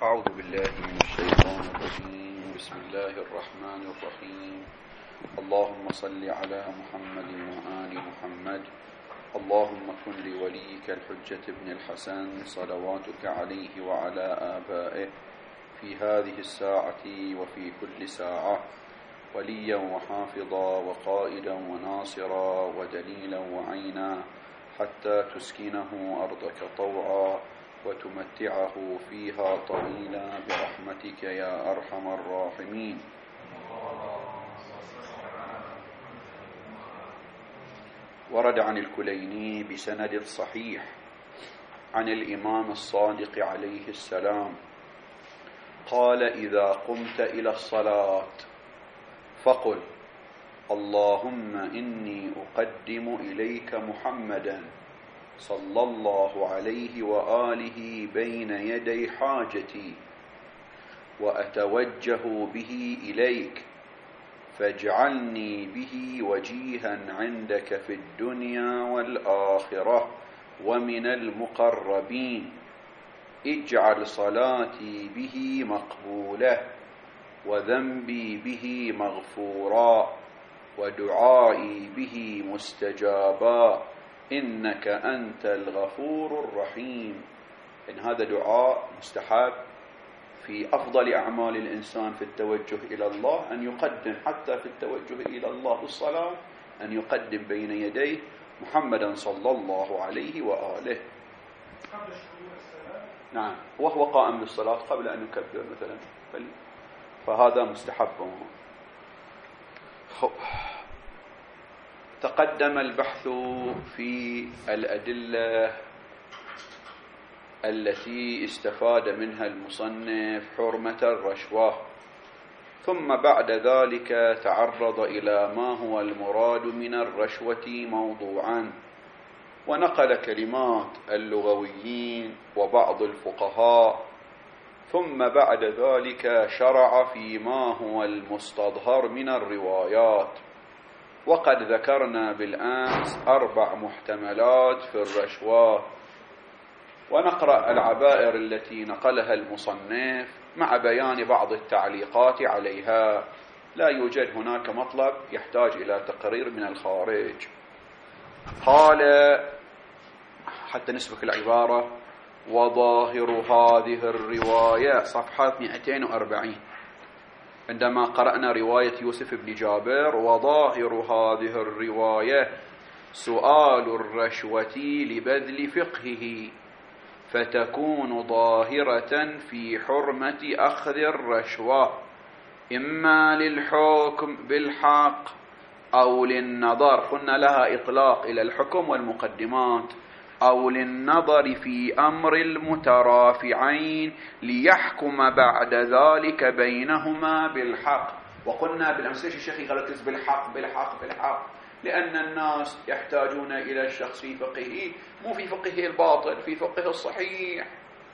أعوذ بالله من الشيطان الرجيم. بسم الله الرحمن الرحيم. اللهم صل على محمد وآل محمد. اللهم كن لوليك الحجة بن الحسن صلواتك عليه وعلى آبائه في هذه الساعة وفي كل ساعة وليا وحافظا وقائدا وناصرا ودليلا وعينا حتى تسكنه أرضك طوعا وتمتعه فيها طويلا برحمتك يا أرحم الراحمين. ورد عن الكليني بسند صحيح عن الإمام الصادق عليه السلام قال: إذا قمت إلى الصلاة فقل: اللهم إني أقدم إليك محمدا صلى الله عليه وآله بين يدي حاجتي وأتوجه به إليك فاجعلني به وجيها عندك في الدنيا والآخرة ومن المقربين. اجعل صلاتي به مقبولة وذنبي به مغفورا ودعائي به مستجابا إنك أنت الغفور الرحيم. إن هذا دعاء مستحب في أفضل أعمال الإنسان في التوجه إلى الله، أن يقدم حتى في التوجه إلى الله بالصلاة أن يقدم بين يديه محمدا صلى الله عليه وآله. نعم، وهو قائم للصلاة قبل أن يكبر مثلا، فهذا مستحب. تقدم البحث في الأدلة التي استفاد منها المصنف حرمة الرشوة، ثم بعد ذلك تعرض إلى ما هو المراد من الرشوة موضوعا، ونقل كلمات اللغويين وبعض الفقهاء، ثم بعد ذلك شرع فيما هو المستظهر من الروايات. وقد ذكرنا بالأمس 4 محتملات في الرشوة، ونقرأ العبائر التي نقلها المصنف مع بيان بعض التعليقات عليها. لا يوجد هناك مطلب يحتاج إلى تقرير من الخارج. قال حتى نسبك العبارة: وظاهر هذه الرواية، صفحة 240، عندما قرأنا رواية يوسف بن جابر: وظاهر هذه الرواية سؤال الرشوة لبذل فقهه، فتكون ظاهرة في حرمة أخذ الرشوة إما للحكم بالحق أو للنظر، قلنا لها إطلاق إلى الحكم والمقدمات، أو للنظر في أمر المترافعين ليحكم بعد ذلك بينهما بالحق. وقلنا بالأمس ليش الشيخ يغلط بالحق بالحق بالحق؟ لأن الناس يحتاجون إلى الشخص في فقهه، مو في فقهه الباطل، في فقهه الصحيح.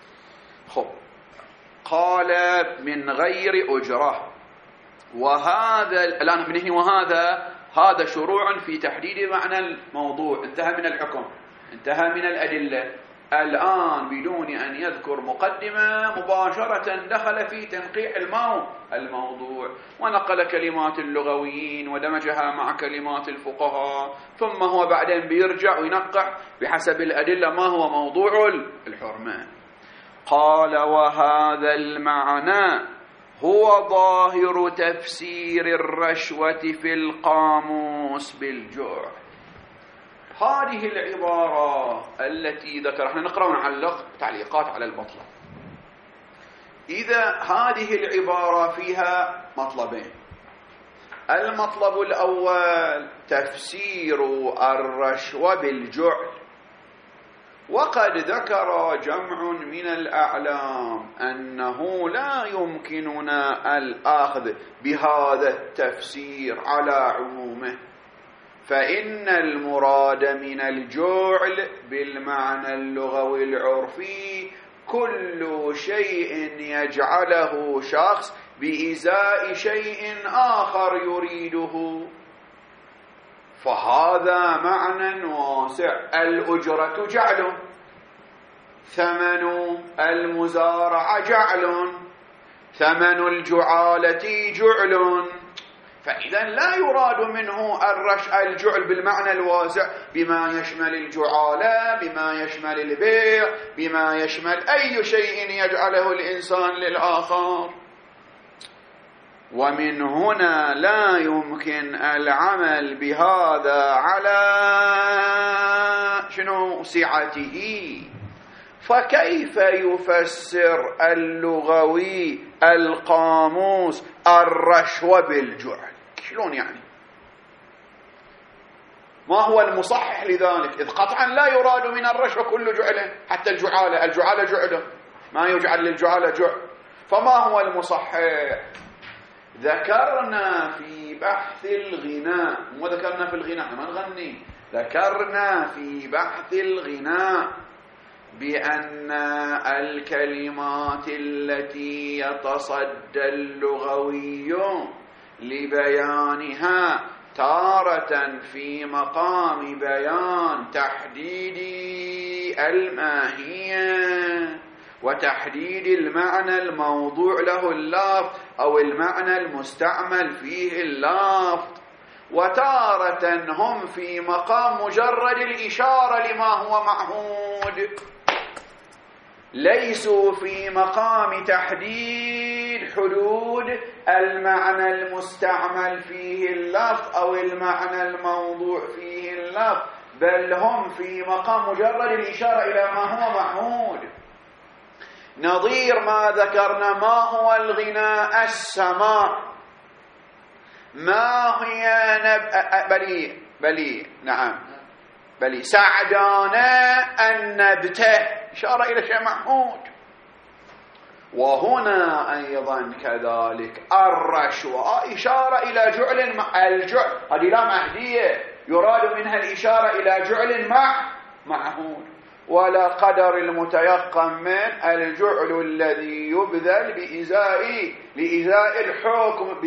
قال: من غير أجرة. وهذا الآن بنهي، هذا شروع في تحديد معنى الموضوع. انتهى من الحكم، انتهى من الأدلة، الآن بدون أن يذكر مقدمة مباشرة دخل في تنقيح الموضوع، ونقل كلمات اللغويين ودمجها مع كلمات الفقهاء، ثم هو بعدين بيرجع وينقح بحسب الأدلة ما هو موضوع الحرمة. قال: وهذا المعنى هو ظاهر تفسير الرشوة في القاموس بالجوع. هذه العبارة التي ذكر، احنا نقرأ ونعلق تعليقات على المطلب. إذا هذه العبارة فيها مطلبين: المطلب الأول تفسير الرشوة بالجعل، وقد ذكر جمع من الأعلام أنه لا يمكننا الأخذ بهذا التفسير على عمومه، فإن المراد من الجعل بالمعنى اللغوي العرفي كل شيء يجعله شخص بإزاء شيء آخر يريده، فهذا معنى واسع. الأجرة جعله، ثمن المزارع جعل، ثمن الجعالة جعل. فإذا لا يراد منه الجعل بالمعنى الواسع بما يشمل الجعالة، بما يشمل البيع، بما يشمل أي شيء يجعله الإنسان للآخر. ومن هنا لا يمكن العمل بهذا على سعته. فكيف يفسر اللغوي القاموس الرشوة بالجعل؟ شلون يعني؟ ما هو المصحح لذلك؟ إذ قطعا لا يراد من الرشوة كل جعل، حتى الجعالة جعل، ما يجعل للجعالة جعل. فما هو المصحح؟ ذكرنا في بحث الغناء، مو ذكرنا في الغناء ما نغني، ذكرنا في بحث الغناء بأن الكلمات التي يتصدى اللغوي لبيانها تارة في مقام بيان تحديد الماهية وتحديد المعنى الموضوع له اللفظ أو المعنى المستعمل فيه اللفظ، وتارة هم في مقام مجرد الإشارة لما هو معهود، ليسوا في مقام تحديد حدود المعنى المستعمل فيه اللفظ أو المعنى الموضوع فيه اللفظ، بل هم في مقام مجرد الإشارة إلى ما هو معهود. نظير ما ذكرنا، ما هو الغناء؟ السماع. ما هي بلي سعدانة النبتة، إشارة إلى شيء معهود. وهنا أيضا كذلك الرشوة إشارة إلى جعل الجعل، هذه لام عهدية يراد منها الإشارة إلى جعل معهود. ولا قدر المتيقن من الجعل الذي يبذل لإزاء الحكم،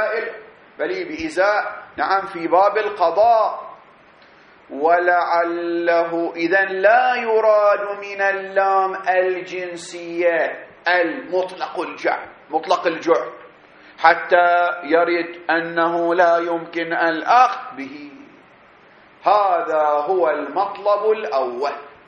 بإزاء في باب القضاء. ولعله إذن لا يراد من اللام الجنسية مطلق الجعل حتى يرد أنه لا يمكن الأخذ به. هذا هو المطلب الأول.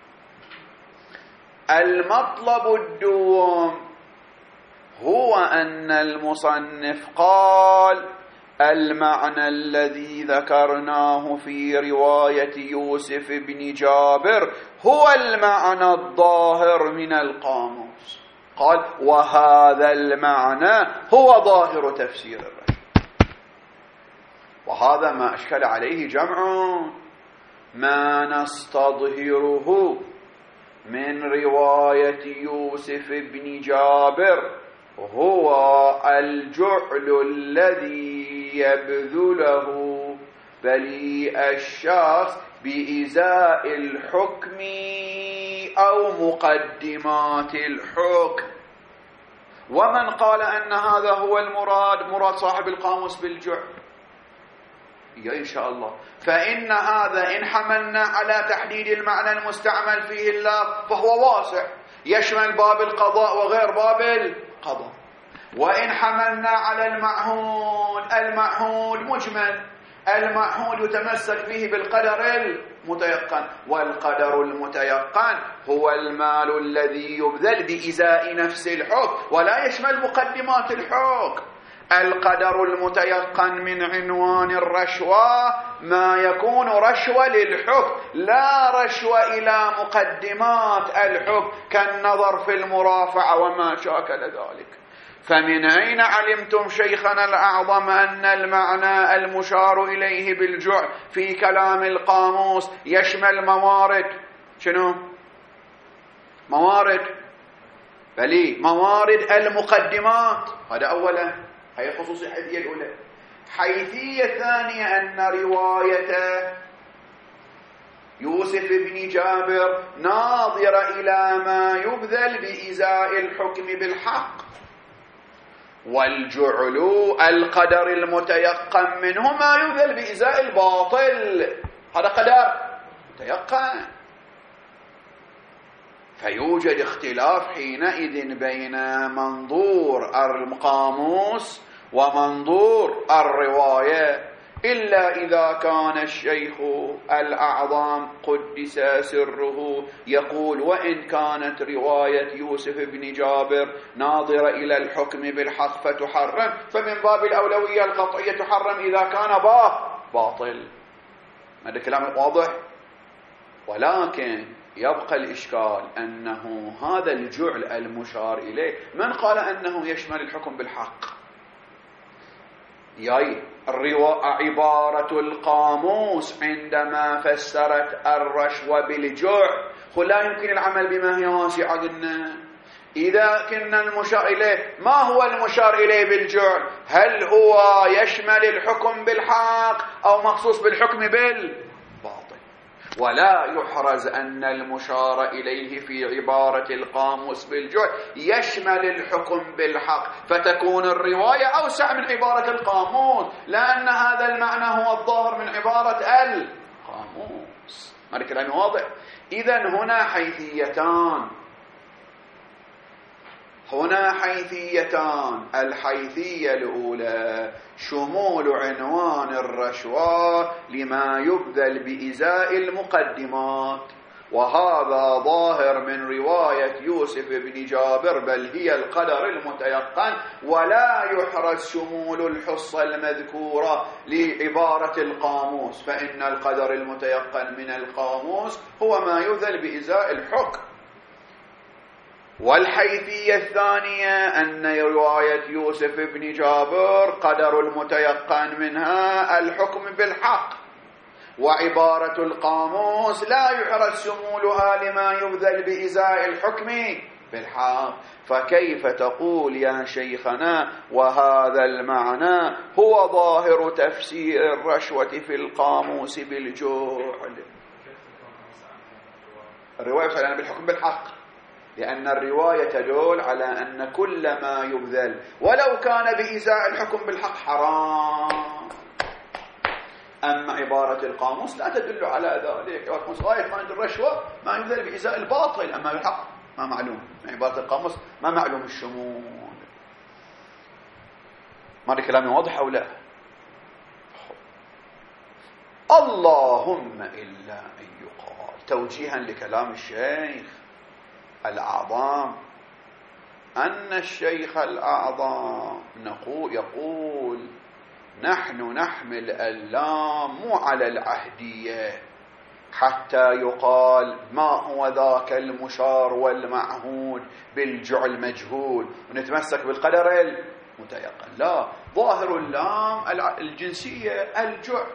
المطلب الدوم هو أن المصنف قال المعنى الذي ذكرناه في رواية يوسف بن جابر هو المعنى الظاهر من القاموس. قال وهذا المعنى هو ظاهر تفسير الرشد، وهذا ما أشكل عليه جمع. ما نستظهره من رواية يوسف بن جابر هو الجعل الذي يبذله بليء الشخص بإزاء الحكم أو مقدمات الحكم. ومن قال أن هذا هو مراد صاحب القاموس بالجعل إن شاء الله، فإن هذا إن حملنا على تحديد المعنى المستعمل فيه اللفظ فهو واسع، يشمل باب القضاء وغير باب القضاء. وإن حملنا على المعهود مجمل، المعهود يتمسك فيه بالقدر المتيقن، والقدر المتيقن هو المال الذي يبذل بإزاء نفس الحكم ولا يشمل مقدمات الحكم. القدر المتيقن من عنوان الرشوة ما يكون رشوة للحكم، لا رشوة إلى مقدمات الحكم كالنظر في المرافعة وما شاكل ذلك. فمن أين علمتم شيخنا الأعظم أن المعنى المشار إليه بالجعل في كلام القاموس يشمل موارد؟ شنو؟ موارد المقدمات. هذا أولا، هي خصوصية الحيثية الأولى. حيثية ثانية أن رواية يوسف بن جابر ناظرة إلى ما يبذل بإزاء الحكم بالحق، والجعل القدر المتيقن منه ما يبذل بإزاء الباطل، هذا قدر متيقن. فيوجد اختلاف حينئذ بين منظور القاموس ومنظور الرواية، إلا إذا كان الشيخ الأعظم قدس سره يقول: وإن كانت رواية يوسف بن جابر ناظرة إلى الحكم بالحق فتحرم، فمن باب الأولوية القطعية تحرم إذا كان باطل. هذا كلام واضح. ولكن يبقى الإشكال أنه هذا الجعل المشار إليه من قال أنه يشمل الحكم بالحق؟ عبارة القاموس عندما فسرت الرشوة بالجعل لا يمكن العمل بما هي واسعة. قلنا إذا كنا المشار إليه، ما هو المشار إليه بالجعل؟ هل هو يشمل الحكم بالحق أو مخصوص بالحكم بالباطل؟ ولا يحرز أن المشار إليه في عبارة القاموس بالجعل يشمل الحكم بالحق، فتكون الرواية أوسع من عبارة القاموس، لأن هذا المعنى هو الظاهر من عبارة القاموس. هذا كلام واضح. إذن هنا حيثيتان. الحيثية الأولى شمول عنوان الرشوة لما يبذل بإزاء المقدمات، وهذا ظاهر من رواية يوسف بن جابر، بل هي القدر المتيقن، ولا يحرز شمول الحصة المذكورة لعبارة القاموس، فإن القدر المتيقن من القاموس هو ما يبذل بإزاء الحكم. والحيثية الثانية أن رواية يوسف بن جابر قدر المتيقن منها الحكم بالحق، وعبارة القاموس لا يحرز شمولها لما يبذل بإزاء الحكم بالحق. فكيف تقول يا شيخنا وهذا المعنى هو ظاهر تفسير الرشوة في القاموس بالجعل؟ الرواية فعلا بالحكم بالحق، لأن الرواية تدل على أن كل ما يبذل ولو كان بإزاء الحكم بالحق حرام. أما عبارة القاموس لا تدل على ذلك. القاموس غاية كانت الرشوة ما يبذل بإزاء الباطل، أما بالحق ما معلوم. عبارة القاموس ما معلوم الشمول. ما كلامي واضح أو لا؟ اللهم إلا أن يقال توجيها لكلام الشيخ الأعظم، أن الشيخ الأعظم يقول: نحن نحمل اللام مو على العهدية حتى يقال ما هو ذاك المشار والمعهود بالجعل مجهول ونتمسك بالقدر المتيقن. لا، ظاهر اللام الجنسية الجعل،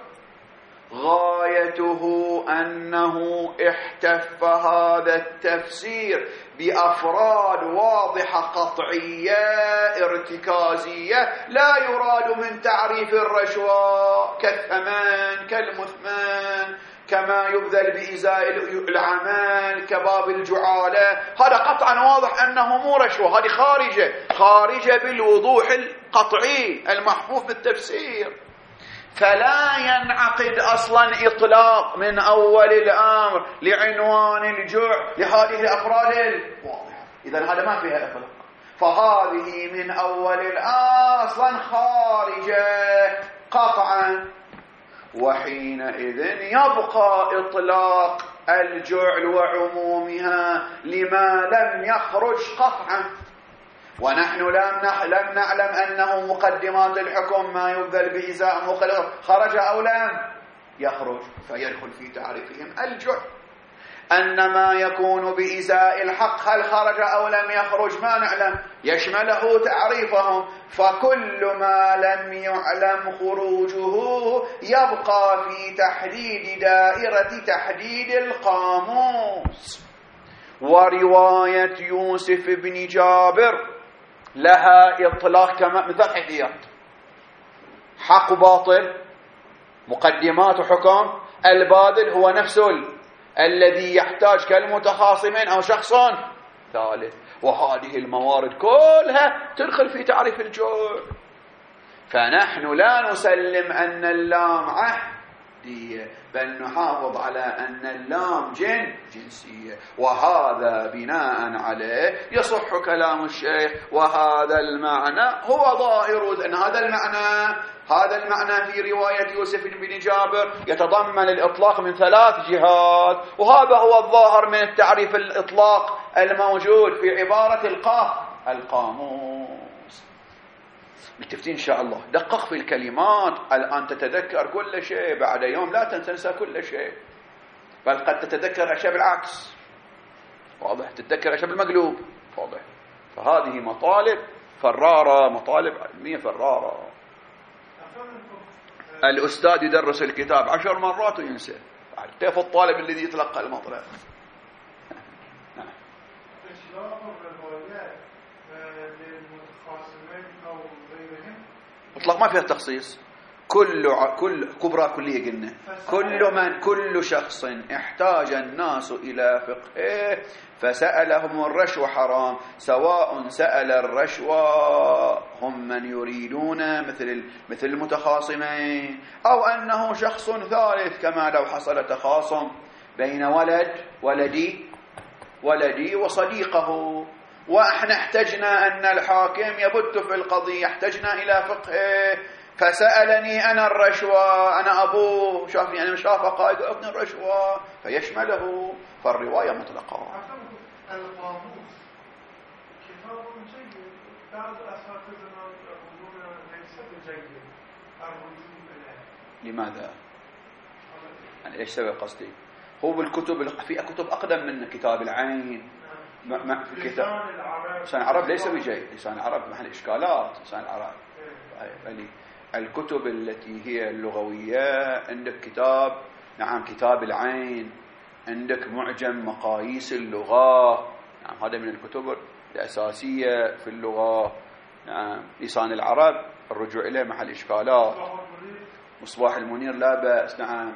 غايته أنه احتف هذا التفسير بأفراد واضحة قطعية ارتكازية لا يراد من تعريف الرشوة كالثمن كالمثمن كما يبذل بإزاء العمل كباب الجعالة. هذا قطعا واضح أنه مو رشوة، هذه خارجة بالوضوح القطعي المحفوظ بالتفسير. فلا ينعقد أصلا إطلاق من أول الأمر لعنوان الجوع لهذه الأفراد الواضحة. إذن هذا ما فيها إطلاق، فهذه من أول الأمر أصلا خارجة قطعا. وحينئذ يبقى إطلاق الجعل وعمومها لما لم يخرج قطعا. ونحن لم نعلم أنه مقدمات الحكم ما يبذل بإزاء مخلص خرج أو لم يخرج، فيدخل في تعريفهم الجعل. أن ما يكون بإزاء الحق هل خرج أو لم يخرج ما نعلم، يشمله تعريفهم. فكل ما لم يعلم خروجه يبقى في تحديد دائرة تحديد القاموس. ورواية يوسف بن جابر لها إطلاق كما مثل حيثيات: حق باطل، مقدمات وحكم. الباذل هو نفسه الذي يحتاج كالمتخاصمين أو شخص ثالث، وهذه الموارد كلها تدخل في تعريف الجعل. فنحن لا نسلم أن اللام عهد دية، بل نحافظ على أن اللام جنسية، وهذا بناء عليه يصح كلام الشيخ. وهذا المعنى هو ظاهر، أن هذا المعنى في رواية يوسف بن جابر يتضمن الإطلاق من 3 جهات، وهذا هو الظاهر من التعريف الإطلاق الموجود في عبارة القاموس. متفقين إن شاء الله؟ دقق في الكلمات، الآن تتذكر كل شيء، بعد يوم لا تنسى كل شيء، بل قد تتذكر أشياء بالعكس، واضح؟ تتذكر أشياء بالمقلوب، واضح؟ فهذه مطالب فرارة، مطالب علمية فرارة. الأستاذ يدرس الكتاب 10 مرات وينسى، كيف الطالب الذي يتلقى المطلب؟ مطلق ما فيها تخصيص، كل كبرى كلية قلنا، كل شخص احتاج الناس إلى فقهه فسألهم الرشوة حرام، سواء سأل الرشوة هم من يريدون مثل المتخاصمين، أو أنه شخص ثالث، كما لو حصل تخاصم بين ولدي وصديقه، وإحنا احتجنا أن الحاكم يبت في القضية، احتجنا إلى فقهه فسألني أنا الرشوة، أنا أبوه، شافني أنا شافه قائد ابن الرشوة، فيشمله، فالرواية مطلقة. القاموس كتاب جيد، بعض أساتذتنا يقولون ليس بجيد الرجوع إليه. لماذا؟ يعني إيش سبب قصدي؟ هو بالكتب، في كتب أقدم من كتاب العين، في كتاب لسان العرب ليس بجيد، لسان العرب محل إشكالات، لسان العرب يعني الكتب التي هي اللغوية، عندك كتاب، نعم، كتاب العين، عندك معجم مقاييس اللغة، نعم، هذا من الكتب الأساسية في اللغة، نعم. لسان العرب الرجوع إليه محل إشكالات. مصباح المنير لا بأس، نعم.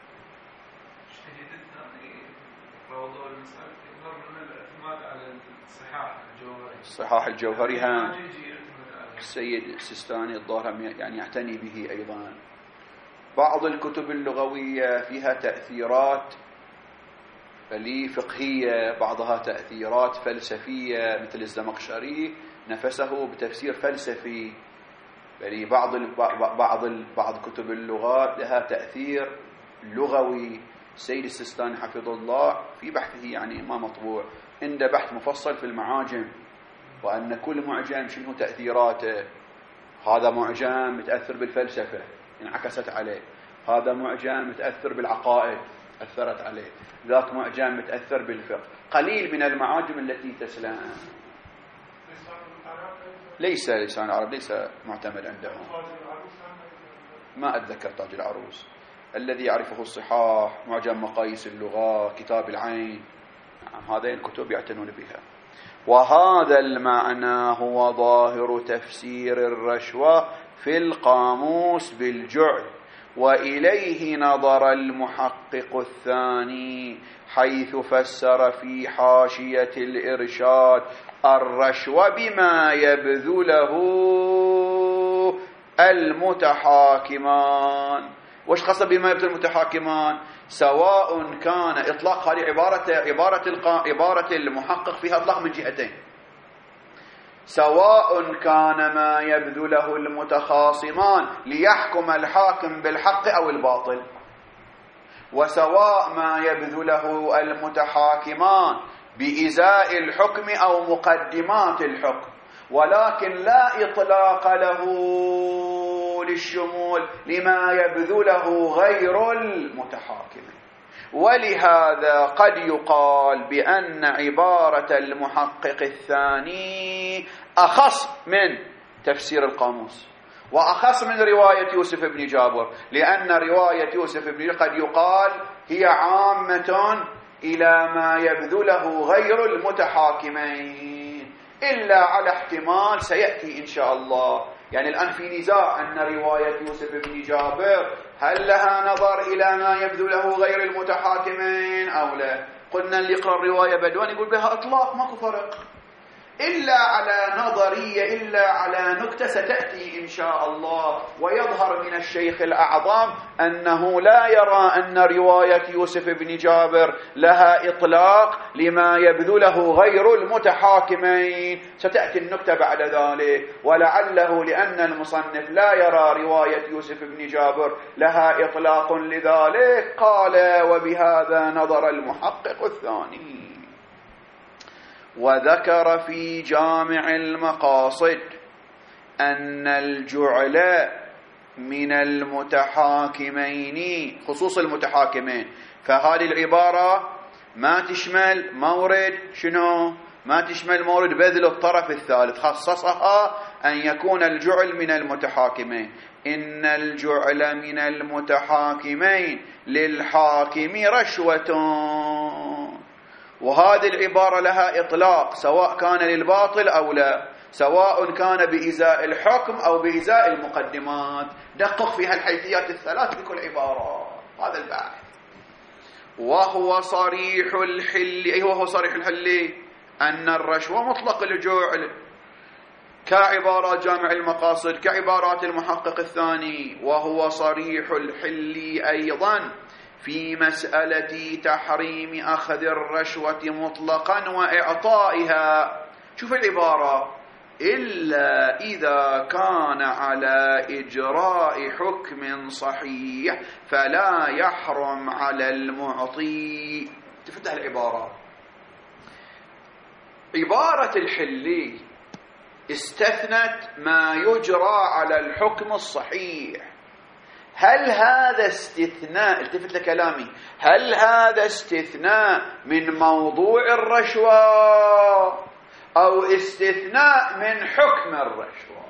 الصحاح الجوهري هم السيد السيستاني الظاهر يعني يعتني به أيضا. بعض الكتب اللغوية فيها تأثيرات فقهية، بعضها تأثيرات فلسفية، مثل الزمخشري نفسه بتفسير فلسفي، يعني بعض كتب اللغات لها تأثير لغوي. السيد السيستاني حفظه الله في بحثه، يعني ما مطبوع، عنده بحث مفصل في المعاجم، وأن كل معجم شنو تأثيراته. هذا معجم متأثر بالفلسفة انعكست عليه، هذا معجم متأثر بالعقائد أثرت عليه، ذاك معجم متأثر بالفقه. قليل من المعاجم التي تسلم. ليس لسان العرب ليس معتمد عندهم، ما أتذكر تاج العروس. الذي يعرفه الصحاح، معجم مقاييس اللغة، كتاب العين، هذين الكتب يعتنون بها. وهذا المعنى هو ظاهر تفسير الرشوة في القاموس بالجعل، وإليه نظر المحقق الثاني حيث فسر في حاشية الإرشاد الرشوة بما يبذله المتحاكمان. وش قصد بما يبذل المتحاكمان؟ سواء كان إطلاق، هذه عبارة المحقق فيها إطلاق من جهتين، سواء كان ما يبذله المتخاصمان ليحكم الحاكم بالحق أو الباطل، وسواء ما يبذله المتحاكمان بإزاء الحكم أو مقدمات الحكم، ولكن لا إطلاق له للشمول لما يبذله غير المتحاكمين. ولهذا قد يقال بأن عبارة المحقق الثاني أخص من تفسير القاموس، وأخص من رواية يوسف بن جابر، لأن رواية يوسف بن جابر قد يقال هي عامة إلى ما يبذله غير المتحاكمين، إلا على احتمال سيأتي إن شاء الله. يعني الآن في نزاع أن رواية يوسف بن جابر هل لها نظر إلى ما يبذله غير المتحاكمين أو لا؟ قلنا اللي يقرأ الرواية بدوان يقول بها إطلاق، ماكو فرق. إلا على نظرية، إلا على نكتة ستأتي إن شاء الله. ويظهر من الشيخ الأعظم أنه لا يرى أن رواية يوسف بن جابر لها إطلاق لما يبذله غير المتحاكمين. ستأتي النكتة بعد ذلك. ولعله لأن المصنف لا يرى رواية يوسف بن جابر لها إطلاق لذلك قال: وبهذا نظر المحقق الثاني. وذكر في جامع المقاصد أن الجعل من المتحاكمين، خصوص المتحاكمين، فهذه العبارة ما تشمل مورد شنو؟ ما تشمل مورد بذل الطرف الثالث، خصصها أن يكون الجعل من المتحاكمين. إن الجعل من المتحاكمين للحاكم رشوة. وهذه العبارة لها إطلاق سواء كان للباطل أو لا، سواء كان بإزاء الحكم أو بإزاء المقدمات. دقق في هالحيثيات الثلاث لكل عبارة. هذا البحث. وهو صريح الحل، أي وهو صريح الحل أن الرشوة مطلق الجعل كعبارات جامع المقاصد، كعبارات المحقق الثاني. وهو صريح الحل أيضا في مسألة تحريم أخذ الرشوة مطلقا وإعطائها. شوف العبارة: إلا إذا كان على إجراء حكم صحيح فلا يحرم على المعطي. تفتح العبارة. عبارة الحلي استثنت ما يجرى على الحكم الصحيح. هل هذا استثناء، التفت لكلامي، هل هذا استثناء من موضوع الرشوة أو استثناء من حكم الرشوة؟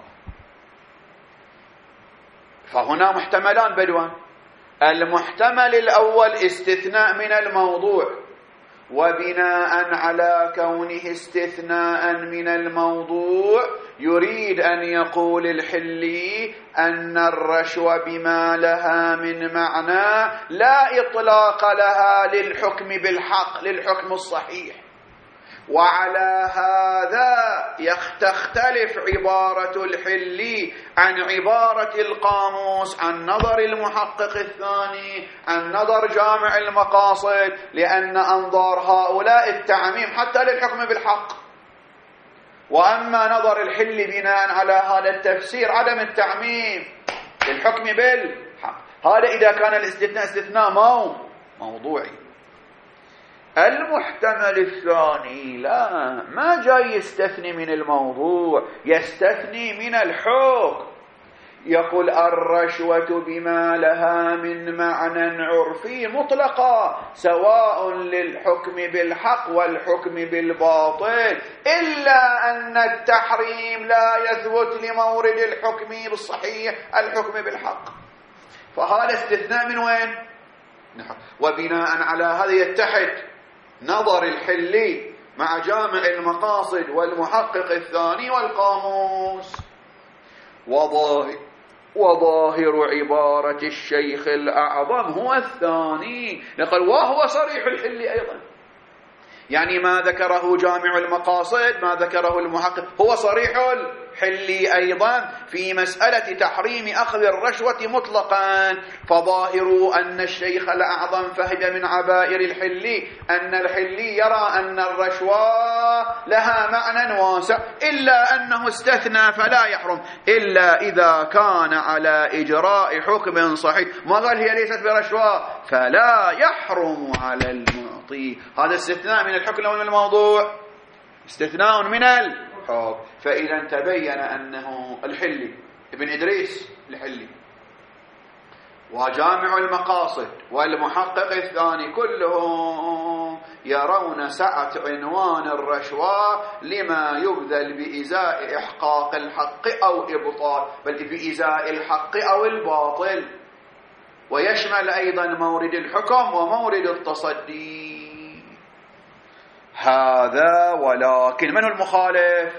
فهنا محتملان بدوان. المحتمل الأول استثناء من الموضوع، وبناء على كونه استثناء من الموضوع يريد أن يقول الحلي أن الرشوة بما لها من معنى لا إطلاق لها للحكم بالحق، للحكم الصحيح. وعلى هذا تختلف عبارة الحلي عن عبارة القاموس، عن نظر المحقق الثاني، عن نظر جامع المقاصد، لأن أنظار هؤلاء التعميم حتى للحكم بالحق. وأما نظر الحلي بناء على هذا التفسير عدم التعميم للحكم بالحق. هذا إذا كان الاستثناء استثناء موضوعي. المحتمل الثاني لا، ما جاي يستثني من الموضوع، يستثني من الحكم. يقول الرشوة بما لها من معنى عرفي مطلقة سواء للحكم بالحق والحكم بالباطل، إلا أن التحريم لا يثبت لمورد الحكم بالصحيح، الحكم بالحق. فهذا استثناء من وين؟ وبناء على هذا يتحد نظر الحلي مع جامع المقاصد والمحقق الثاني والقاموس. وظاهر عبارة الشيخ الأعظم هو الثاني. نقول وهو صريح الحلي أيضا، يعني ما ذكره جامع المقاصد، ما ذكره المحقق، هو صريح الحلي أيضا في مسألة تحريم أخذ الرشوة مطلقا. فظاهر أن الشيخ الأعظم فهم من عبائر الحلي أن الحلي يرى أن الرشوة لها معنى واسع، إلا أنه استثنى فلا يحرم إلا إذا كان على إجراء حكم صحيح. ما قال هي ليست برشوة فلا يحرم على المعطي. هذا استثناء من الحكم ومن الموضوع، استثناء من الحكم. فإذا تبين أنه الحلي ابن إدريس الحلي وجامع المقاصد والمحقق الثاني كلهم يرون سعة عنوان الرشوة لما يبذل بإزاء إحقاق الحق أو إبطال، بل بإزاء الحق أو الباطل، ويشمل أيضا مورد الحكم ومورد التصدي. هذا ولكن من المخالف؟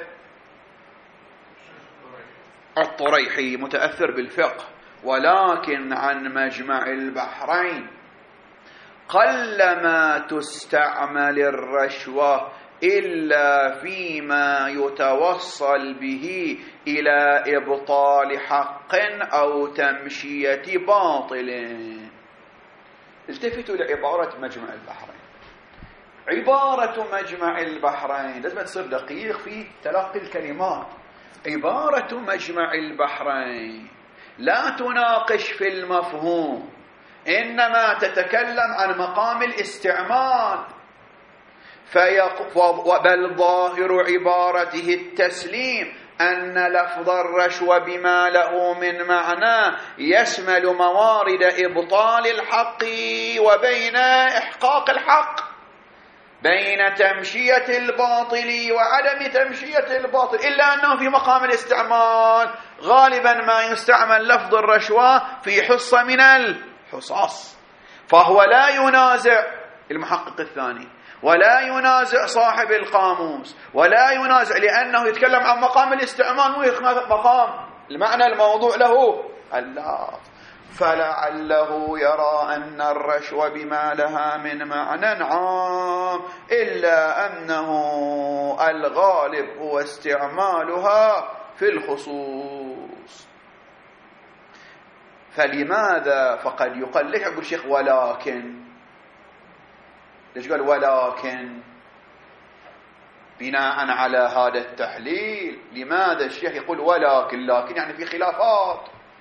الطريحي متأثر بالفقه، ولكن عن مجمع البحرين قلما تستعمل الرشوة إلا فيما يتوصل به إلى إبطال حق أو تمشية باطل. التفتوا لعبارة مجمع البحرين. عبارة مجمع البحرين لازم تصير دقيق في تلقي الكلمات. عبارة مجمع البحرين لا تناقش في المفهوم، إنما تتكلم عن مقام الاستعمال. بل ظاهر عبارته التسليم أن لفظ الرشوة بما له من معنى يشمل موارد إبطال الحق وبين إحقاق الحق، بين تمشية الباطل وعدم تمشية الباطل، إلا أنه في مقام الاستعمال غالبا ما يستعمل لفظ الرشوة في حصة من الحصص، فهو لا ينازع المحقق الثاني ولا ينازع صاحب القاموس ولا ينازع، لأنه يتكلم عن مقام الاستعمال مقام المعنى الموضوع له اللفظ. فلعله يرى أن الرشوة بما لها من معنى عام، إلا أنه الغالب هو استعمالها في الخصوص. فلماذا؟ فقد يقال ليش أقول شيخ ولكن؟ ليش قال ولكن بناء على هذا التحليل؟ لماذا الشيخ يقول ولكن؟ لكن يعني في خلافات.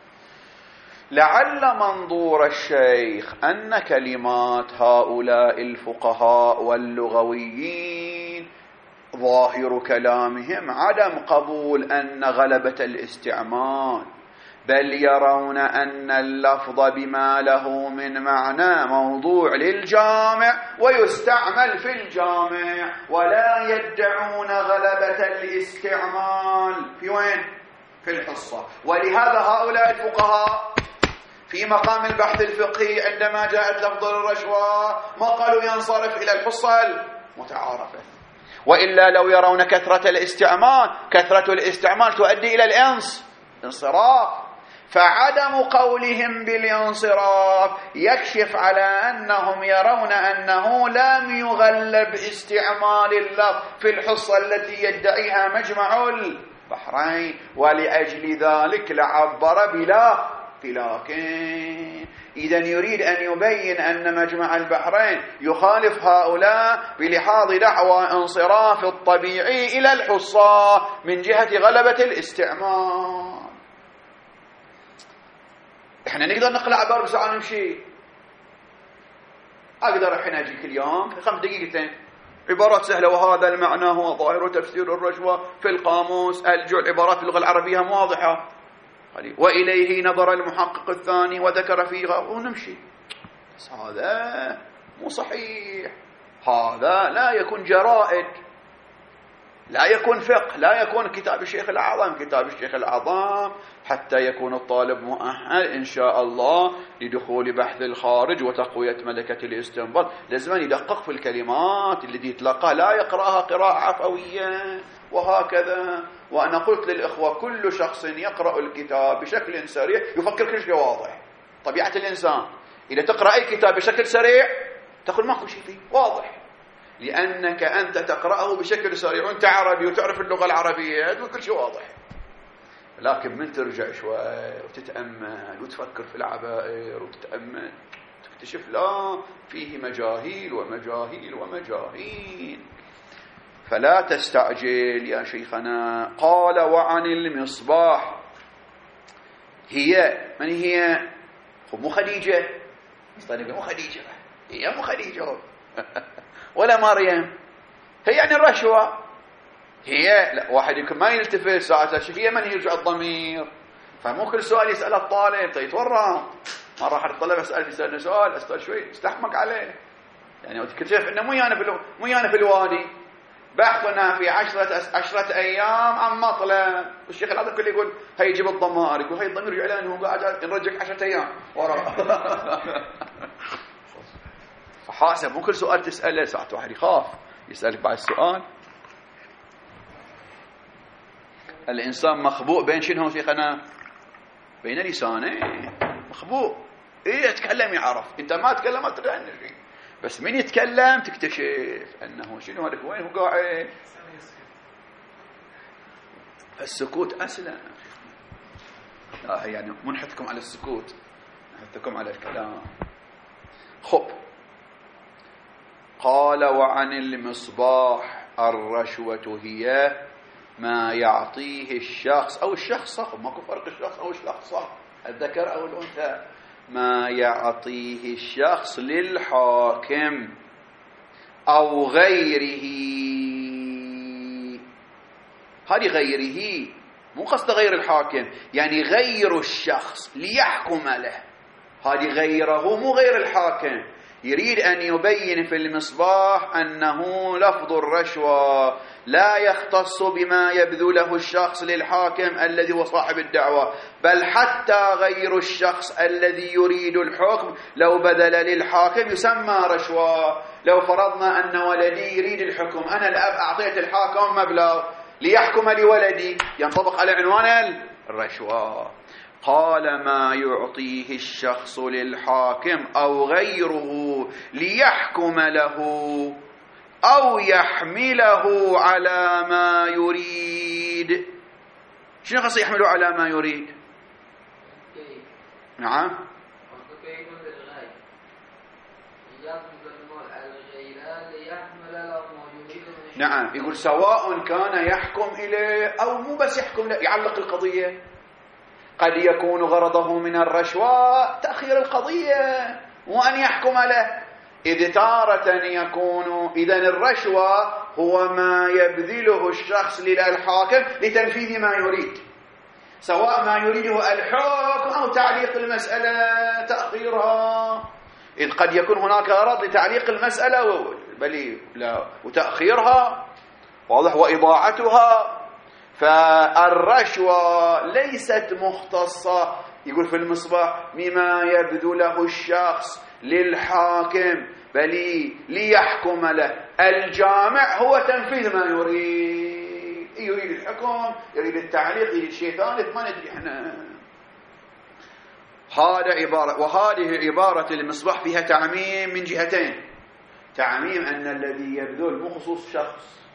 لعل منظور الشيخ أن كلمات هؤلاء الفقهاء واللغويين ظاهر كلامهم عدم قبول أن غلبة الاستعمال، بل يرون أن اللفظ بما له من معنى موضوع للجامع ويستعمل في الجامع، ولا يدعون غلبة الاستعمال في وين؟ في الحصة. ولهذا هؤلاء الفقهاء في مقام البحث الفقهي عندما جاءت لفظ الرشوة ما قالوا ينصرف إلى الحصة المتعارفة، وإلا لو يرون كثرة الاستعمال تؤدي إلى الانصراف. فعدم قولهم بالانصراف يكشف على أنهم يرون أنه لم يغلب استعمال اللفظ في الحصة التي يدعيها مجمع البحرين، ولأجل ذلك لعبر بلا لكن. إذن يريد أن يبين أن مجمع البحرين يخالف هؤلاء بلحاظ دعوى انصراف الطبيعي إلى الحصة من جهة غلبة الاستعمال. احنا نقدر نقلع باب بسرعة نمشي. أقدر الحين أجيك اليوم في 5 دقيقتين عبارات سهلة، وهذا المعنى هو ظاهر تفسير الرشوة في القاموس الجل. عبارات اللغة العربية واضحة، وإليه نظر المحقق الثاني وذكر فيه ونمشي. بس هذا مو صحيح، هذا لا يكون جرائد، لا يكون فقه، لا يكون كتاب الشيخ الأعظم. كتاب الشيخ الأعظم حتى يكون الطالب مؤهل إن شاء الله لدخول بحث الخارج وتقوية ملكة الاستنباط لازم يدقق في الكلمات التي يتلقاها، لا يقرأها قراءة عفوية وهكذا. وأنا قلت للإخوة كل شخص يقرأ الكتاب بشكل سريع يفكر كل شيء واضح. طبيعة الإنسان إذا تقرأ أي كتاب بشكل سريع تقول ماكو شيء فيه واضح، لأنك أنت تقرأه بشكل سريع وأنت عربي وتعرف اللغة العربية وكل شيء واضح. لكن من ترجع شوي وتتأمل وتفكر في العبائر وتتأمل تكتشف لا فيه مجاهيل ومجاهيل ومجاهيل. فلا تستعجل يا شيخنا. قال وعن المصباح. هي من هي؟ مو خديجة، مو خديجة، هي مو خديجة ولا مريم، هي يعني الرشوة. هي لا واحد يمكن ما يلتفت ساعتها هي من يرجع الضمير، فمو كل سؤال يسأل الطالب يتورط. مرة أحد الطلبة يسألني سؤال أستاذ شوي استحمق عليه، يعني وتكتشف إنه مو يانا في الوادي، بحثنا في 10 أيام عن مطلب. والشيخ العظيم كله يقول هي يجيب الضمائر، يقول هي الضمير يرجع لأنه قاعد نرجع 10 أيام ورا. فحاسب مو كل سؤال تسأله، ساعات واحد يخاف يسألك بعد السؤال. الإنسان مخبوء بين شنو شيخنا؟ بين لسانه مخبوء. إيه يتكلم يعرف، أنت ما تكلم ما تدري عنه شيء. بس من يتكلم تكتشف أنه شنو هذا، وين هو قاعد. فالسكوت أسلم. يعني منحتكم على السكوت، منحتكم على الكلام. خب، قال وعن المصباح الرشوة هي ما يعطيه الشخص أو الشخص، ماكو فرق الشخص أو الشخص، الذكر أو الأنثى، ما يعطيه الشخص للحاكم أو غيره. هذه غيره مو قصد غير الحاكم، يعني غير الشخص ليحكم له. هذه غيره مو غير الحاكم. يريد أن يبين في المصباح أنه لفظ الرشوة لا يختص بما يبذله الشخص للحاكم الذي هو صاحب الدعوة، بل حتى غير الشخص الذي يريد الحكم لو بذل للحاكم يسمى رشوة. لو فرضنا أن ولدي يريد الحكم، أنا الأب أعطيت الحاكم مبلغ ليحكم لولدي، ينطبق على عنوان الرشوة. قال ما يعطيه الشخص للحاكم أو غيره ليحكم له أو يحمله على ما يريد. شنو قصد يحمله على ما يريد؟ نعم، نعم. يقول سواء كان يحكم إليه أو مو بس يحكم له، يعلق القضية. قد يكون غرضه من الرشوة تأخير القضية وأن يحكم له، إذ تارة يكون إذن الرشوة هو ما يبذله الشخص للحاكم لتنفيذ ما يريد، سواء ما يريده الحكم أو تعليق المسألة تأخيرها، إذ قد يكون هناك غرض لتعليق المسألة بل لا وتأخيرها، واضح، وإضاعتها. فالرشوة ليست مختصة، يقول في المصباح، بما يبذله الشخص للحاكم بل ليحكم له. الجامع هو تنفيذ ما يريد، يريد الحكم، يريد التعليق، يريد شيء ثالث ما ندري احنا. هذا عبارة، وهذه عبارة المصباح فيها تعميم من جهتين. تعميم أن الذي يبذل مو خصوص شخص،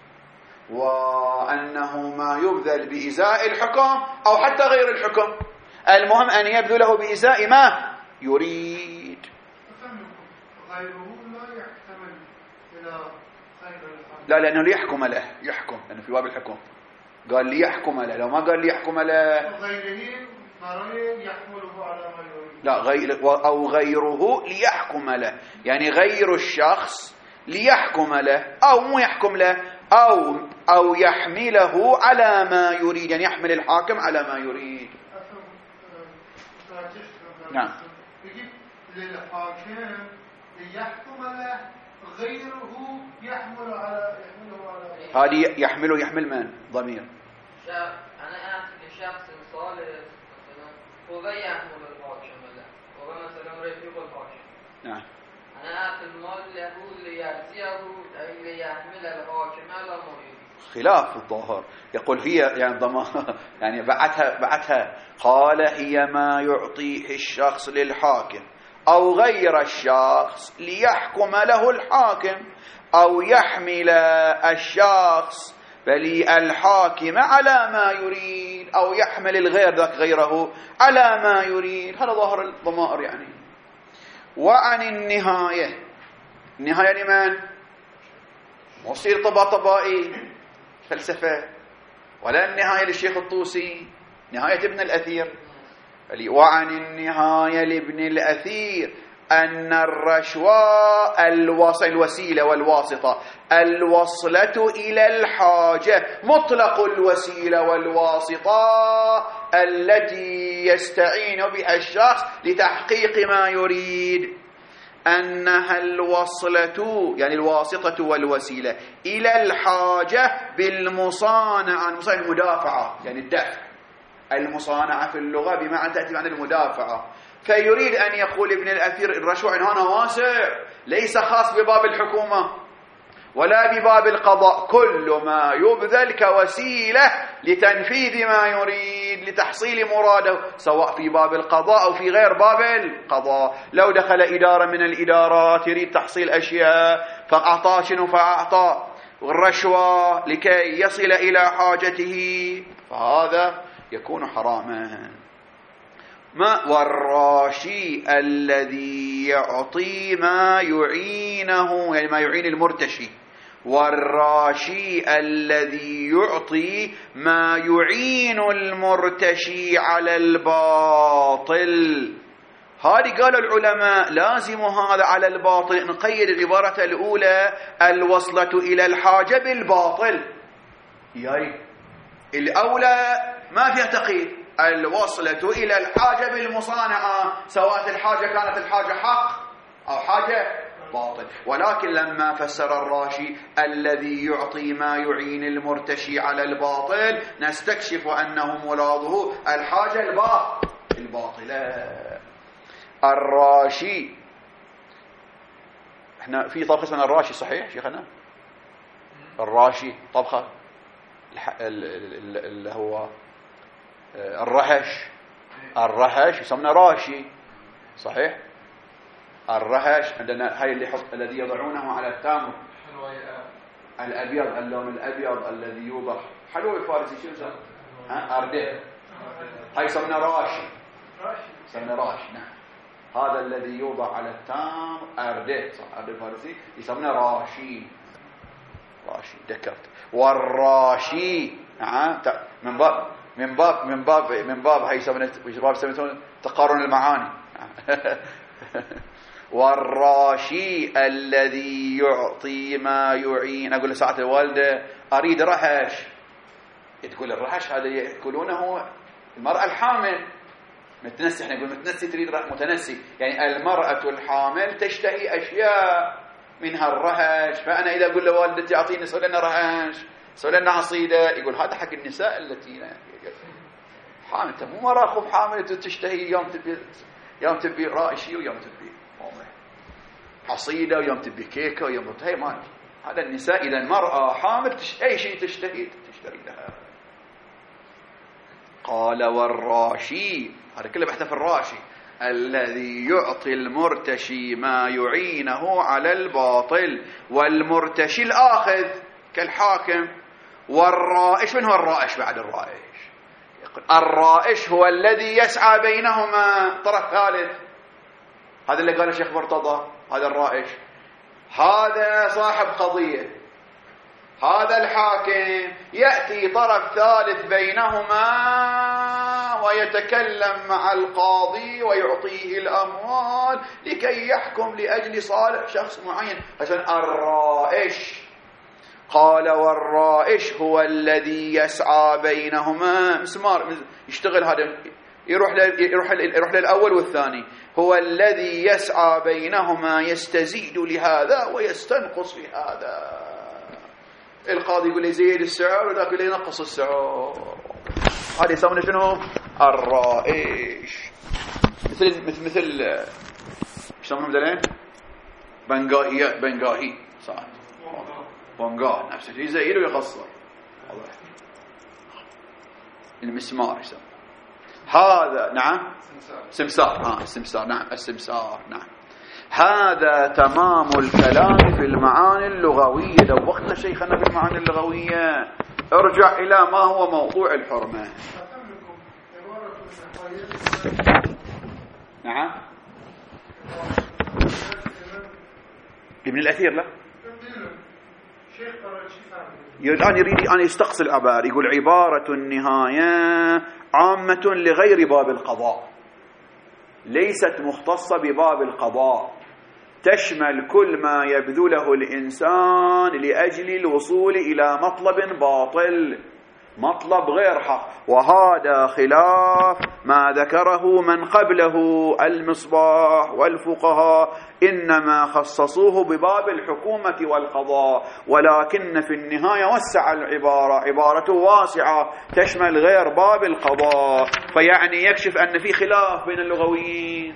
وأنه ما يبذل بإزاء الحكم أو حتى غير الحكم، المهم أن يبذله بإزاء ما يريد. غيره لا يحتمل إلى غير الحكم. لا، لأنه ليحكم له، يحكم لأنه في باب الحكم قال ليحكم له، لو ما قال ليحكم له غيره يحمله على ما يريد. لا، أو غيره ليحكم له، يعني غير الشخص ليحكم له أو مو يحكم له أو يحمله على ما يريد، يعني يحمل الحاكم على ما يريد. نعم. يجب للحاكم ليحكم له، غيره يحمله على هذه يحمل من؟ ضمير. أنا أعرف لشخص صالح مثلا هو يحمل الحاكم له، هو مثلا رفيق الحاكم. نعم. أنا أعرف المال له ليأتيه أي ليحمل الحاكم على ما يريد. خلاف الظاهر، يقول هي يعني يعني بعتها قال هي ما يعطيه الشخص للحاكم أو غير الشخص ليحكم له الحاكم أو يحمل الشخص بل الحاكم على ما يريد أو يحمل الغير ذاك غيره على ما يريد. هذا ظاهر الضمائر يعني. وعن النهاية لمن؟ مصير طباطبائي فلسفة، ولا النهاية للشيخ الطوسي، نهاية ابن الأثير. وعن النهاية لابن الأثير أن الرشوة الوسيلة والواسطة، الوصلة إلى الحاجة، مطلق الوسيلة والواسطة التي يستعين بها الشخص لتحقيق ما يريد، أنها الوصلة يعني الواسطة والوسيلة إلى الحاجة بالمصانعة، المدافعة يعني الدفع. المصانعة في اللغة بمعنى تأتي عن المدافعة. فيريد أن يقول ابن الأثير الرشوة عنوانها واسع، ليس خاص بباب الحكومة ولا بباب القضاء، كل ما يبذل كوسيلة لتنفيذ ما يريد، لتحصيل مراده، سواء في باب القضاء أو في غير باب القضاء. لو دخل إدارة من الإدارات يريد تحصيل أشياء فأعطى شنو؟ فأعطى الرشوة لكي يصل إلى حاجته، فهذا يكون حراما. والراشي الذي يعطي ما يعينه، يعني ما يعين المرتشي، والراشي الذي يعطي ما يعين المرتشي على الباطل. هذه قال العلماء لازم هذا على الباطل. نقيد العبارة الأولى الوصلة إلى الحاجة بالباطل، يعني الأولى ما فيها تقييد، الوصلة إلى الحاجة بالمصانعة، سواء الحاجة كانت الحاجة حق أو حاجة باطل. ولكن لما فسر الراشي الذي يعطي ما يعين المرتشي على الباطل، نستكشف أنه مراده الحاجة الباطلة. الراشي، احنا في طبخة اسمها الراشي، صحيح شيخنا؟ الراشي طبخة اللي هو الرهش يسمونه راشي، صحيح؟ الرهش عندنا هاي اللي الذي يضعونه على التمر الابيض، اللون الابيض الذي يوضع، حلو الفارسي شو اسمه؟ أرديه، هاي يسمونه راشي، يسمونه راشي. نعم، هذا الذي يوضع على التمر أرديه، صح، أرديه الفارسي يسمونه راشي. راشي ذكرت. والراشي نعم من باب هاي يسمونه تقارن المعاني. والراشي الذي يعطي ما يعين. أقول لساعة الوالدة أريد رحش، تقول الرحش هذا يأكلونه المرأة الحامل متنسي، احنا نقول متنسي تريد متنسي، يعني المرأة الحامل تشتهي أشياء منها الرهش. فأنا إذا أقول لوالدتي أعطيني سوي لنا رهش، سوي لنا عصيدة، يقول هذا حق النساء التي حامل، مو مرأة خب حامل تشتهي يوم تبي رائشي ويوم تبي عصيدة ويوم تبي كيكة ويوم هي ما هذا النساء. إذا المرأة حامل أي شيء تشتري لها. قال والراشي، هذا كله بحث في الراشي الذي يعطي المرتشي ما يعينه على الباطل، والمرتشي الآخذ كالحاكم. والرائش، من هو الرائش بعد الرائش؟ الرائش هو الذي يسعى بينهما، طرف ثالث. هذا اللي قاله الشيخ مرتضى، هذا الرائش، هذا صاحب قضية، هذا الحاكم، يأتي طرف ثالث بينهما ويتكلم مع القاضي ويعطيه الأموال لكي يحكم لأجل صالح شخص معين. عشان الرائش. قال والرائش هو الذي يسعى بينهما، مسمار يشتغل، هذا يروح للأول والثاني. هو الذي يسعى بينهما، يستزيد لهذا ويستنقص لهذا. القاضي يقول لي زيد السعر وذاك يقول لي نقص السعر. هذا يسمونه شنو؟ الرائش. مثل ايش يسمونهم ذلين؟ بنغاهي، صح، بنغاه، نفس الشيء، يزيد ويقصر. المسمار يسمى هذا. نعم، سمسار. السمسار، نعم، السمسار، نعم. هذا تمام الكلام في المعاني اللغوية. لو وقتنا شيخنا في المعاني اللغوية ارجع إلى ما هو موضوع الحرمة. نعم، ابن الأثير لا الآن يريد أن يستقصي العبارة، يقول عبارة النهاية عامة لغير باب القضاء، ليست مختصة بباب القضاء، تشمل كل ما يبذله الإنسان لأجل الوصول إلى مطلب باطل، مطلب غير حق. وهذا خلاف ما ذكره من قبله المصباح والفقهاء، إنما خصصوه بباب الحكومة والقضاء، ولكن في النهاية وسع العبارة، عبارة واسعة تشمل غير باب القضاء، فيعني يكشف أن في خلاف بين اللغويين.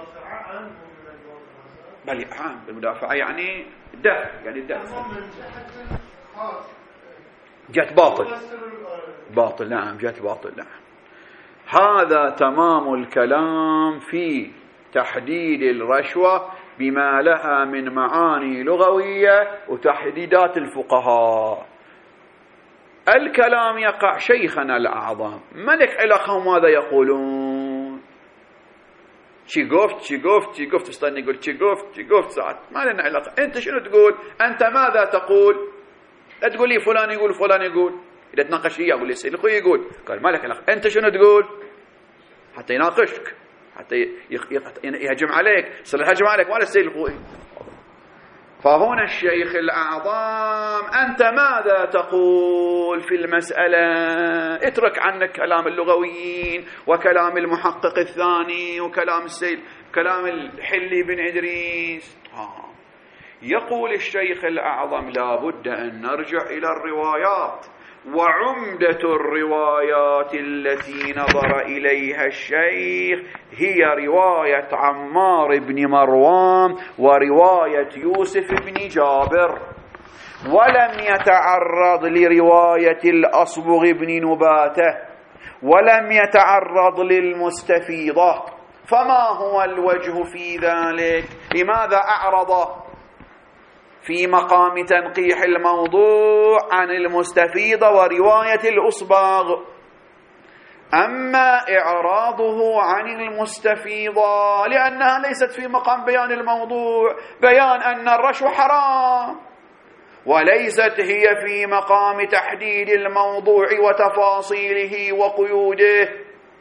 بل عام، المدافعة يعني الدفع، يعني الدفع. جت باطل. باطل نعم، جت باطل نعم. هذا تمام الكلام في تحديد الرشوة بما لها من معاني لغوية وتحديدات الفقهاء. الكلام يقع شيخنا الأعظم ملك علاقهم ماذا يقولون؟ شي قفت استنى يقول شي قفت ساعات ما لنا علاقة. أنت شنو تقول؟ أنت ماذا تقول؟ لا تقول لي فلان يقول فلان يقول. إذا تناقش لي أقول لي السيد الخوي يقول، قال ما لك علاقة. أنت شنو تقول؟ حتى يناقشك، حتى يهجم عليك، يصير الهجم عليك ولا السيد الخوي. فهنا الشيخ الأعظم أنت ماذا تقول في المسألة؟ اترك عنك كلام اللغويين وكلام المحقق الثاني وكلام السيد كلام الحلي بن إدريس. يقول الشيخ الأعظم لا بد أن نرجع إلى الروايات، وعمدة الروايات التي نظر إليها الشيخ هي رواية عمار بن مروان ورواية يوسف بن جابر، ولم يتعرض لرواية الأصبغ بن نباتة، ولم يتعرض للمستفيضة. فما هو الوجه في ذلك؟ لماذا أعرض في مقام تنقيح الموضوع عن المستفيضة ورواية الأصباغ؟ أما إعراضه عن المستفيضة لأنها ليست في مقام بيان الموضوع، بيان أن الرشوة حرام، وليست هي في مقام تحديد الموضوع وتفاصيله وقيوده،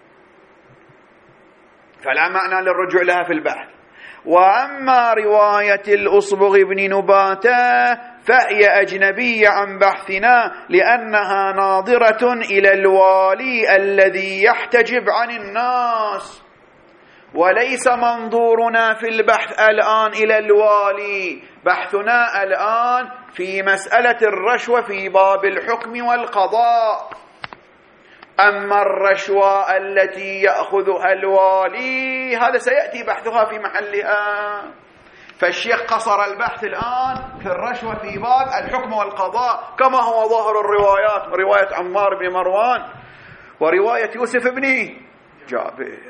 فلا معنى للرجوع لها في البحث. وأما رواية الأصبغ بن نباتة فهي أجنبية عن بحثنا لأنها ناظرة إلى الوالي الذي يحتجب عن الناس، وليس منظورنا في البحث الآن إلى الوالي، بحثنا الآن في مسألة الرشوة في باب الحكم والقضاء. أما الرشوة التي يأخذها الوالي هذا سيأتي بحثها في محلها. فالشيخ قصر البحث الآن في الرشوة في باب الحكم والقضاء كما هو ظاهر الروايات، رواية عمار بن مروان ورواية يوسف بن جابر.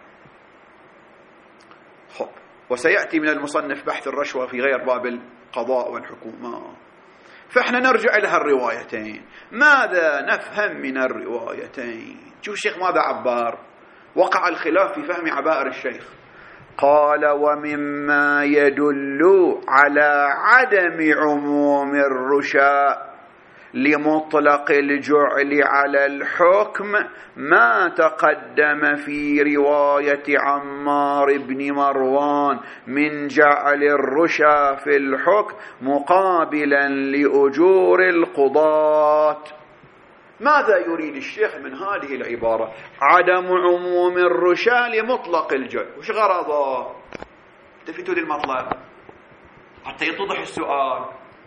وسيأتي من المصنف بحث الرشوة في غير باب القضاء والحكومة. فإحنا نرجع لها الروايتين. ماذا نفهم من الروايتين؟ شوف الشيخ ماذا عبر. وقع الخلاف في فهم عبائر الشيخ. قال ومما يدل على عدم عموم الرشا لمطلق الجعل على الحكم ما تقدم في رواية عمار بن مروان من جعل الرشا في الحكم مقابلا لأجور القضاة. ماذا يريد الشيخ من هذه العبارة؟ عدم عموم الرشا لمطلق الجعل. وش غرضه؟ تفتوا للمطلب حتى يتضح السؤال.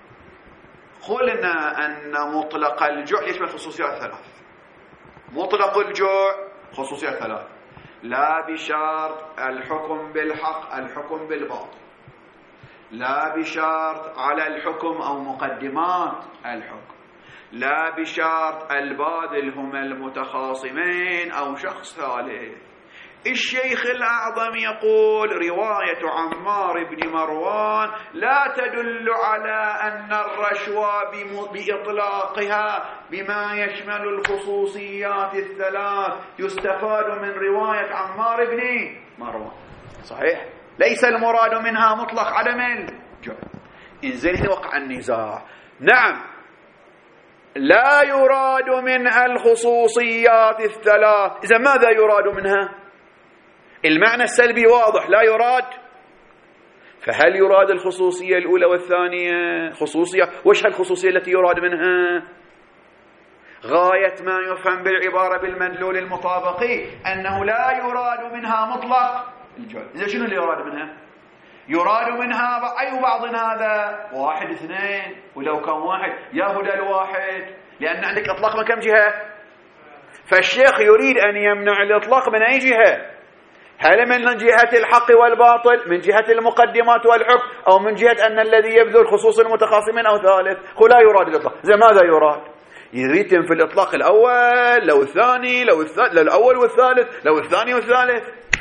قلنا أن مطلق الجوع يشمل خصوصيات ثلاث. مطلق الجوع خصوصيات ثلاث: لا بشرط الحكم بالحق، الحكم بالباطل، لا بشرط على الحكم أو مقدمات الحكم، لا بشرط الباذل هم المتخاصمين أو شخص ثالث. الشيخ الأعظم يقول رواية عمار بن مروان لا تدل على أن الرشوة بإطلاقها بما يشمل الخصوصيات الثلاث يستفاد من رواية عمار بن مروان. صحيح، ليس المراد منها مطلق عدم الجعل. إنزل وقع النزاع. نعم، لا يراد منها الخصوصيات الثلاث. إذا ماذا يراد منها؟ المعنى السلبي واضح، لا يراد. فهل يراد الخصوصية الأولى والثانية؟ خصوصية، وش هالخصوصية التي يراد منها؟ غاية ما يفهم بالعبارة بالمدلول المطابقي أنه لا يراد منها مطلق الجعل. إذا شنو اللي يراد منها؟ يراد منها أي بعض هذا؟ واحد اثنين، ولو كان واحد يهدى الواحد، لأن عندك إطلاق من كم جهة؟ فالشيخ يريد أن يمنع الإطلاق من أي جهة؟ هل من جهة الحق والباطل، من جهة المقدمات والحكم، أو من جهة أن الذي يبذل خصوص المتخاصمين أو ثالث؟ لا يراد الإطلاق. إذا ماذا يراد؟ يريتم في الإطلاق الأول لو الثاني لو الأول والثالث لو الثاني والثالث.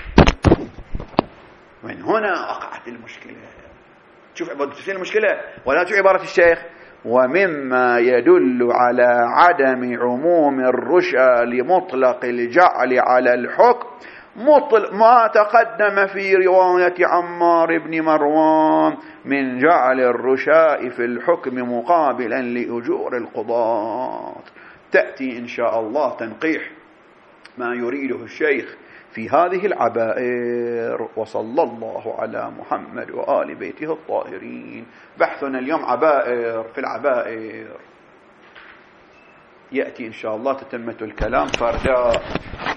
من هنا وقعت المشكلة. شوف المشكلة ولا تشوف عبارة الشيخ: ومما يدل على عدم عموم الرشا لمطلق الجعل على الحكم ما تقدم في رواية عمار بن مروان من جعل الرشاء في الحكم مقابلا لأجور القضاة. تأتي إن شاء الله تنقيح ما يريده الشيخ في هذه العبائر. وصلى الله على محمد وآل بيته الطاهرين. بحثنا اليوم عبائر في العبائر، يأتي إن شاء الله تتمة الكلام فردا.